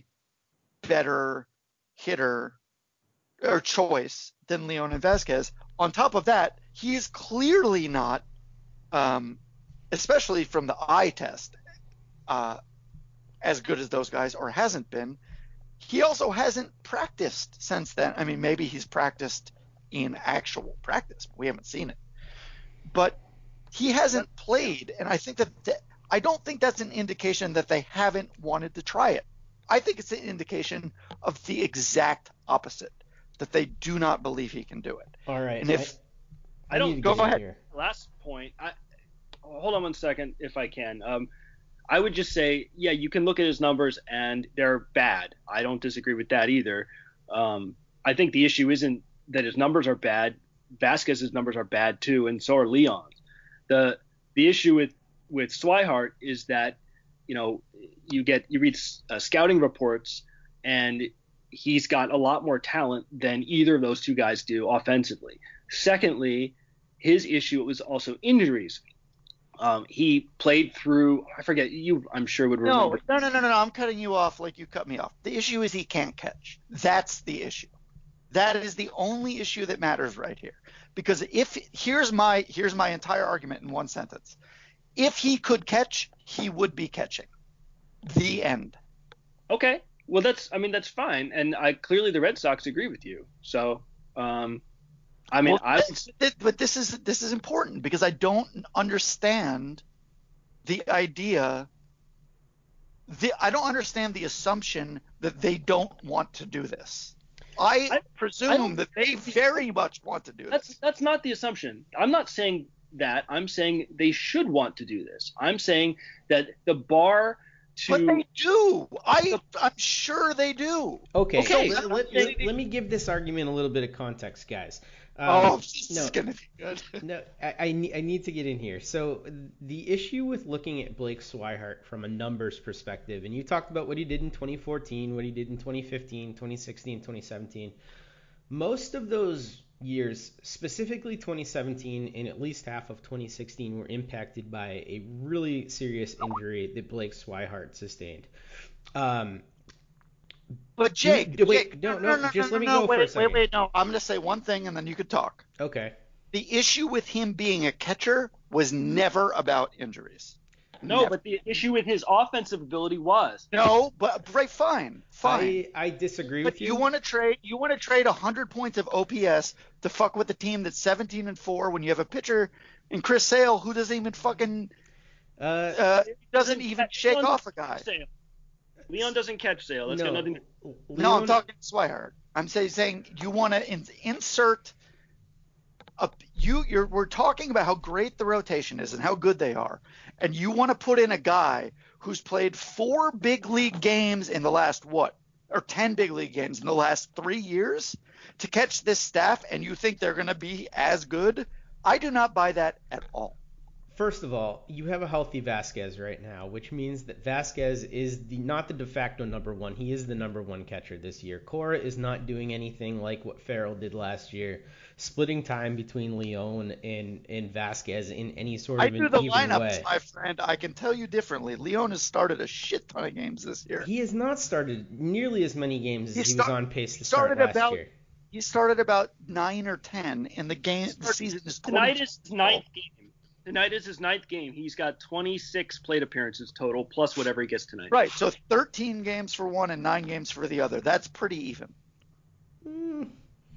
better hitter or choice than Leon and Vasquez. On top of that, he is clearly not, um, especially from the eye test, uh, as good as those guys, or hasn't been. He also hasn't practiced since then. I mean, maybe he's practiced in actual practice. We haven't seen it. But he hasn't played, and I think that th- I don't think that's an indication that they haven't wanted to try it. I think it's an indication of the exact opposite, that they do not believe he can do it.
All right.
And if
I, I,
I don't
need to
go
get in
ahead.
here.
Last point. I, hold on one second, if I can. Um, I would just say, yeah, you can look at his numbers and they're bad. I don't disagree with that either. Um, I think the issue isn't that his numbers are bad. Vasquez's numbers are bad too, and so are Leon's. The the issue with with Swihart is that, you know, you get you read uh, scouting reports, and he's got a lot more talent than either of those two guys do offensively. Secondly, his issue was also injuries. Um, he played through, I forget, you I'm sure would remember.
No, no, no, no, no, I'm cutting you off like you cut me off. The issue is he can't catch. That's the issue. That is the only issue that matters right here. Because if here's my here's my entire argument in one sentence. If he could catch, he would be catching. The end.
Okay. Well, that's I mean that's fine, and I clearly the Red Sox agree with you. So, um, I mean,
well,
I
this, this, but this is this is important because I don't understand the idea. The, I don't understand the assumption that they don't want to do this. I,
I
presume
I
that they very much want to do
that's
this.
that's not the assumption. I'm not saying that. I'm saying they should want to do this. I'm saying that the bar to.
But they do. I, I'm sure they do.
Okay,
Okay,
so
I'm
let,
not
let,
saying-
let me give this argument a little bit of context, guys. Um,
Oh, this
no,
is going to be good.
no, I, I, need, I need to get in here. So the issue with looking at Blake Swihart from a numbers perspective, and you talked about what he did in twenty fourteen, what he did in twenty fifteen, twenty sixteen, twenty seventeen. Most of those years, specifically twenty seventeen and at least half of twenty sixteen, were impacted by a really serious injury that Blake Swihart sustained. Um,
But Jake,
Do- wait,
Jake,
no, no, just let me
no,
go
wait,
for a second.
Wait, wait, no. I'm going to say one thing and then you could talk.
Okay.
The issue with him being a catcher was never about injuries.
No,
Never.
but the issue with his offensive ability was.
No, but right, fine, fine.
I, I disagree
But
with you.
you want to trade you want to trade one hundred points of O P S to fuck with a team that's seventeen and four when you have a pitcher in Chris Sale who doesn't even fucking
uh,
uh, doesn't even shake
Leon
off a guy.
Sale. Leon doesn't catch Sale. That's
no,
got nothing to
No, I'm
Leon-
talking Swihart. I'm say, saying you want to in, insert a you you're we're talking about how great the rotation is and how good they are, and you want to put in a guy who's played four big league games in the last what or ten big league games in the last three years to catch this staff, and you think they're going to be as good? I do not buy that at all.
First of all, you have a healthy Vasquez right now, which means that Vasquez is the not the de facto number one. He is the number one catcher this year. Cora is not doing anything like what Farrell did last year, splitting time between Leon and, and Vasquez in any sort
I
of
do
an
the
even
lineups,
way.
my friend. I can tell you differently. Leon has started a shit ton of games this year.
He has not started nearly as many games as
He
he,
start-
was on pace to
started
start last
about-
year.
He started about nine or ten in the game. The season is
Tonight is his ninth game. Tonight is his ninth game. He's got twenty-six plate appearances total, plus whatever he gets tonight.
Right, so thirteen games for one and nine games for the other. That's pretty even.
Mm.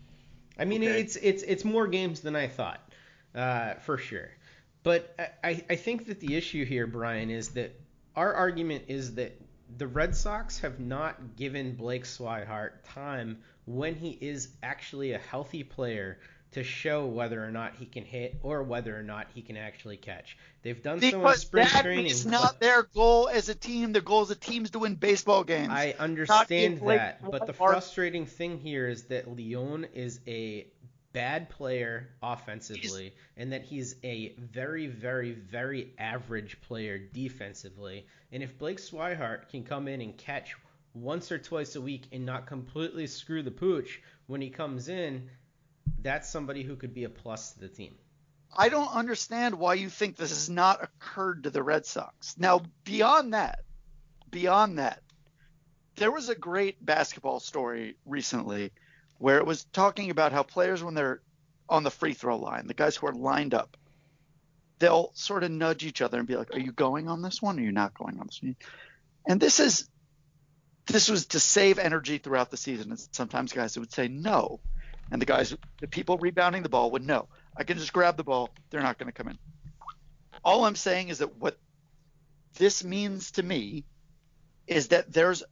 I mean,
Okay.
it's it's it's more games than I thought, uh, for sure. But I, I think that the issue here, Brian, is that our argument is that the Red Sox have not given Blake Swihart time when he is actually a healthy player to show whether or not he can hit or whether or not he can actually catch. They've done so in
Because
spring
that
training.
is not their goal as a team. Their goal as a team is to win baseball games.
I understand
Blake
that, but the
Swihart.
frustrating thing here is that Leon is a bad player offensively, and that he's a very, very, very average player defensively. And if Blake Swihart can come in and catch once or twice a week and not completely screw the pooch when he comes in, that's somebody who could be a plus to the team.
I don't understand why you think this has not occurred to the Red Sox. Now, beyond that, beyond that, there was a great basketball story recently where it was talking about how players, when they're on the free throw line, the guys who are lined up, they'll sort of nudge each other and be like, are you going on this one or are you not going on this one? And this is this was to save energy throughout the season. And sometimes guys would say no. And the guys, the people rebounding the ball would know. I can just grab the ball. They're not going to come in. All I'm saying is that what this means to me is that there's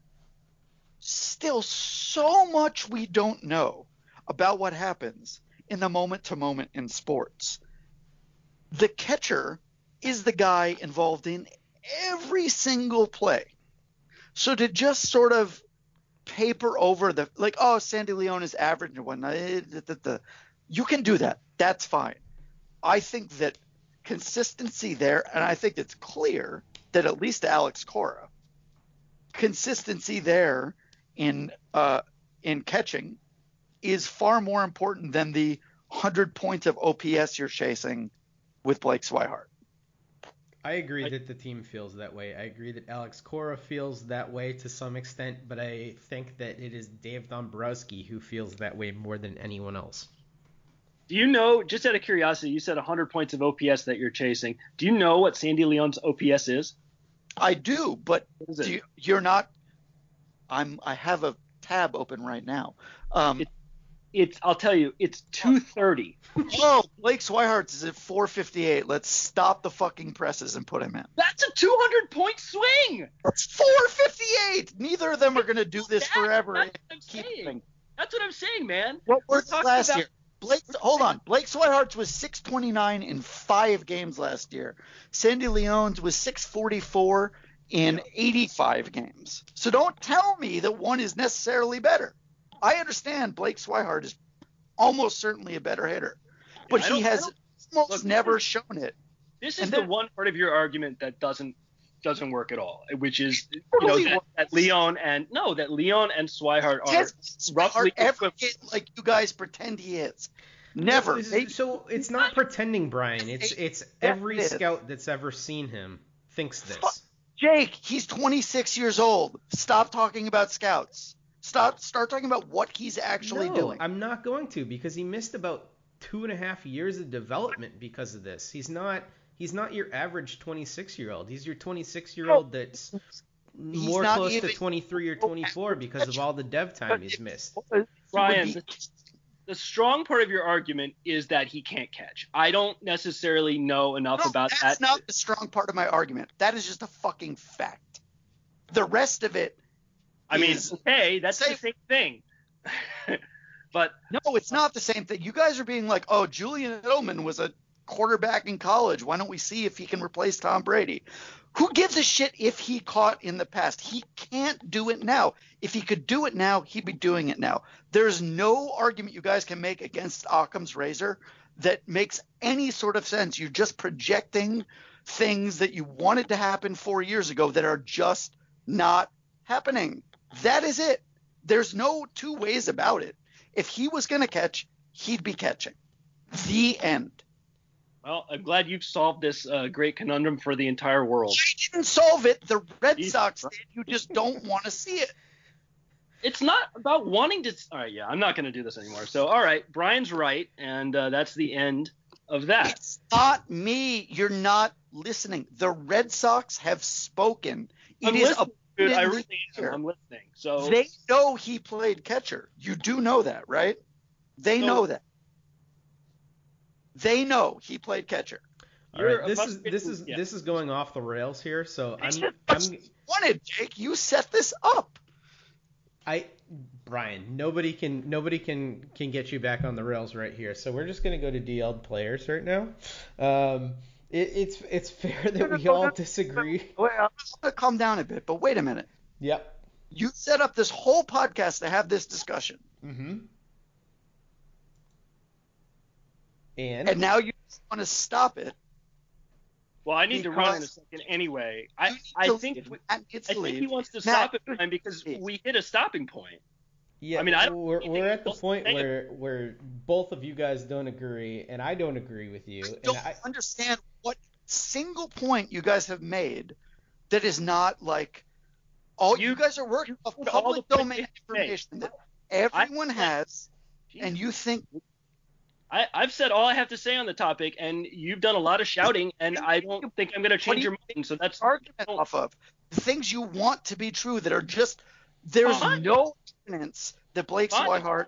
still so much we don't know about what happens in the moment-to-moment in sports. The catcher is the guy involved in every single play. So to just sort of paper over the, like, oh, Sandy Leon is average and whatnot, eh, the, the, the, you can do that. That's fine. I think that consistency there, and I think it's clear that at least Alex Cora, consistency there in uh, in catching is far more important than the one hundred points of O P S you're chasing with Blake Swihart.
I agree that the team feels that way. I agree that Alex Cora feels that way to some extent, but I think that it is Dave Dombrowski who feels that way more than anyone else.
Do you know, just out of curiosity, you said one hundred points of O P S that you're chasing. Do you know what Sandy Leon's O P S is?
I do, but
What is it?
do you, you're not. I'm. I have a tab open right now. Um,
It- It's, I'll tell you, it's two thirty.
oh, Blake Swihart's is at four fifty-eight. Let's stop the fucking presses and put him in.
That's a two hundred point swing.
That's four fifty-eight. Neither of them are going to do this
That-
forever.
That's what I'm
Keep
saying.
thing.
That's what I'm saying, man.
What
We're
was
talking
last
about-
year? Blake, hold on. Blake Swihart's was six twenty-nine in five games last year. Sandy Leon's was six forty-four in eighty-five games. So don't tell me that one is necessarily better. I understand Blake Swihart is almost certainly a better hitter, but
I don't-
he
I
has
don't-
almost
look,
never
this is-
shown it.
This
And
is
then-
the one part of your argument that doesn't doesn't work at all, which is you
Totally
know that, that Leon and no that Leon and Swihart are
Yes,
roughly
Swihart ever
equivalent.
hit like you guys pretend he is. Never.
This is-
They-
so it's not pretending, Brian. It's it's every
it is.
scout that's ever seen him thinks this.
Jake, he's twenty-six years old. Stop talking about scouts. Stop. Start talking about what he's actually
no,
doing.
I'm not going to because he missed about two and a half years of development because of this. He's not he's not your average twenty-six year old. He's your twenty-six year old that's more
not
close
even-
to twenty-three or twenty-four because of all the dev time he's missed.
Brian,
It would
the, the strong part of your argument is that he can't catch. I don't necessarily know enough
No,
about
that's
that.
not the strong part of my argument. That is just a fucking fact. The rest of it,
I mean,
is-
okay, that's
say-
the same thing. But
no, it's not the same thing. You guys are being like, oh, Julian Edelman was a quarterback in college. Why don't we see if he can replace Tom Brady? Who gives a shit if he caught in the past? He can't do it now. If he could do it now, he'd be doing it now. There's no argument you guys can make against Occam's razor that makes any sort of sense. You're just projecting things that you wanted to happen four years ago that are just not happening. That is it. There's no two ways about it. If he was going to catch, he'd be catching. The end.
well, I'm glad you've solved this uh, great conundrum for the entire world.
You didn't solve it. The Red
Jesus
Sox
Christ.
did. You just don't want to see it.
It's not about wanting to. All right, yeah, I'm not going to do this anymore. So, all right, Brian's right, and uh, that's the end of that.
It's not me. You're not listening. The Red Sox have spoken. It
I'm
is
listening, dude. I
abundantly
really am.
clear.
I'm listening. So
They know he played catcher. You do know that, right? They
So-
know that. They know he played catcher.
All right,
You're
this
about
is
to-
this is
yeah.
this is going off the rails here. So I'm
That's
I'm
what you wanted, Jake. You set this up.
I Brian, nobody can nobody can can get you back on the rails right here. So we're just gonna go to D L players right now. Um, it, it's it's fair that we all disagree.
Wait, I'm going to calm down a bit, but wait a minute.
Yep.
You set up this whole podcast to have this discussion,
Mm-hmm. And,
and now you want to stop it.
well, I need to run in a
Because-
second anyway.
You
I
need
I
to
think
leave.
we-
Matt needs
I
to
think he
leave.
wants to
Matt,
stop it, Brian, because
leave.
we hit a stopping point.
yeah,
I mean, I don't
we're,
think
we're
anything
at the
else to
point
say.
where where both of you guys don't agree, and I don't agree with you.
I
And
don't
I,
understand what single point you guys have made that is not like all you,
You-
guys are working off
put all
public
the points
domain
you made.
information that everyone
I-
has,
Jeez.
and you think
I, I've said all I have to say on the topic, and you've done a lot of shouting, and I don't think I'm going to change
do
your mind. So that's
argument
don't-
off of the things you want to be true that are just there's
Fine.
no evidence that Blake
Fine.
Swihart.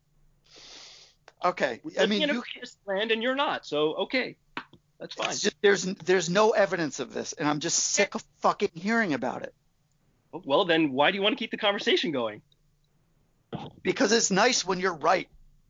Okay, I
living
mean
in a
you.
communist land, and you're not. So okay, that's fine.
It's just, there's there's no evidence of this, and I'm just sick of fucking hearing about it
Well, then why do you want to keep the conversation going?
because it's nice when you're right.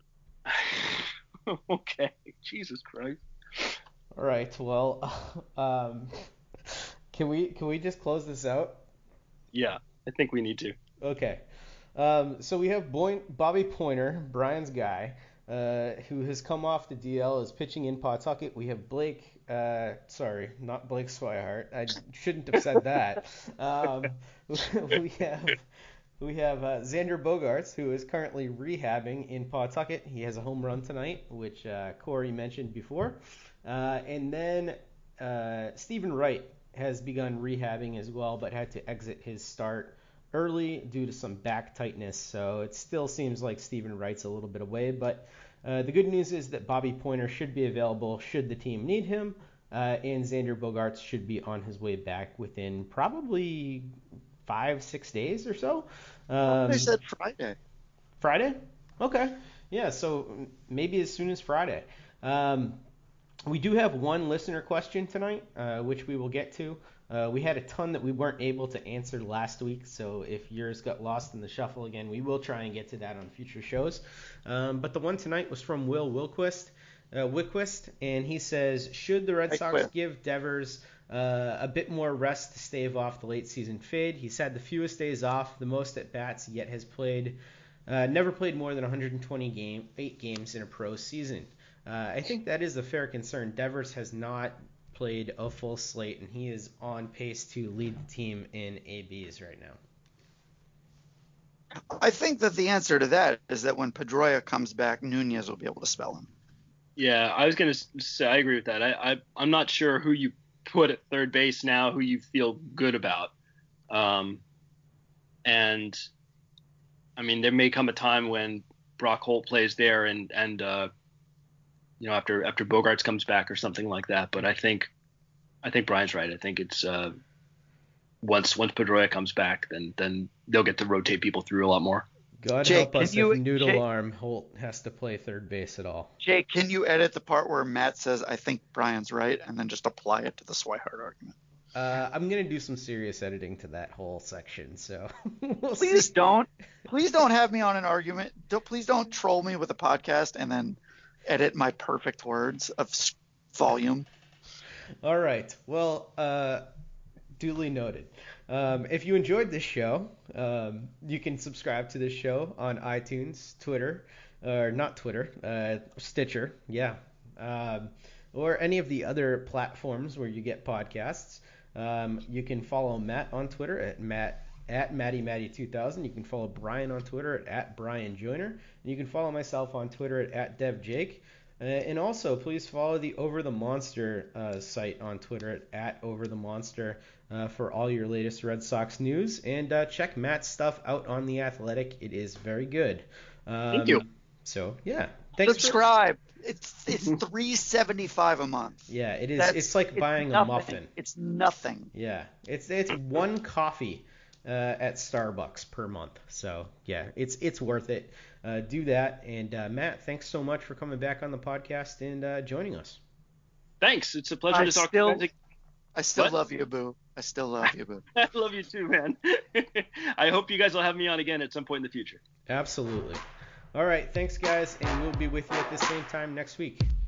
Okay, Jesus Christ.
all right, well, um, can we can we just close this out?
Yeah, I think we need to.
Okay. Um, so we have Boy- Bobby Pointer, Brian's guy, uh, who has come off the D L, is pitching in Pawtucket. We have Blake, uh, sorry, not Blake Swihart. I shouldn't have said that. Um, we have we have uh, Xander Bogaerts, who is currently rehabbing in Pawtucket. He has a home run tonight, which uh, Corey mentioned before. Uh, and then uh, Stephen Wright has begun rehabbing as well, but had to exit his start early due to some back tightness, so it still seems like Stephen Wright's a little bit away, but uh, the good news is that Bobby Pointer should be available should the team need him, uh, and Xander Bogaerts should be on his way back within probably five, six days or so. Um,
They said Friday.
Friday? Okay. Yeah, so maybe as soon as Friday. Um, we do have one listener question tonight, uh, which we will get to. Uh, we had a ton that we weren't able to answer last week, so if yours got lost in the shuffle again, we will try and get to that on future shows. Um, but the one tonight was from Will Wilquist, uh, Wiquist, and he says, should the Red
Hey,
Sox
Will.
give Devers uh, a bit more rest to stave off the late season fade. He's had the fewest days off, the most at bats, yet has played uh, never played more than one hundred twenty game eight games in a pro season. Uh, I think that is a fair concern. Devers has not played a full slate, and he is on pace to lead the team in A Bs right now.
I think that the answer to that is that when Pedroia comes back, Nunez will be able to spell him.
Yeah, I was going to say I agree with that. I, I, I'm not sure who you put at third base now, who you feel good about. Um, and, I mean, there may come a time when Brock Holt plays there and, and uh, you know, after after Bogarts comes back or something like that. But I think I think Brian's right. I think it's uh, once once Pedroia comes back, then then they'll get to rotate people through a lot more.
God
Jake,
help us
you,
if Noodle
Jake,
Arm Holt has to play third base at all.
Jake, can you edit the part where Matt says, I think Brian's right, and then just apply it to the Swihart argument?
Uh, I'm going to do some serious editing to that whole section, so we'll
Please
see.
don't. Please don't have me on an argument. Don't, please don't troll me with a podcast and then edit my perfect words of s- volume.
All right. Well, uh, duly noted. Um, if you enjoyed this show, um, you can subscribe to this show on iTunes, Twitter, or not Twitter, uh, Stitcher, yeah, um, or any of the other platforms where you get podcasts. Um, you can follow Matt on Twitter at Matt at Matty Matty two thousand. You can follow Brian on Twitter at, at Brian Joyner. And you can follow myself on Twitter at, at DevJake. Uh, and also, please follow the Over the Monster uh, site on Twitter at, at Over the Monster uh, for all your latest Red Sox news. And uh, check Matt's stuff out on The Athletic. It is very good. Um,
Thank you.
So, yeah. Thanks
Subscribe. For... It's it's three seventy-five a month.
Yeah, it is.
That's,
it's like
it's
buying
nothing.
a muffin.
It's nothing.
Yeah, it's it's one coffee uh, at Starbucks per month. So yeah, it's it's worth it. Uh, do that. And uh, Matt, thanks so much for coming back on the podcast and uh, joining us.
Thanks. It's a pleasure
I
to talk
still,
to you.
I still
What?
love you, Boo. I still love you, Boo.
I love you too, man. I hope you guys will have me on again at some point in the future.
Absolutely. All right, thanks guys, and we'll be with you at the same time next week.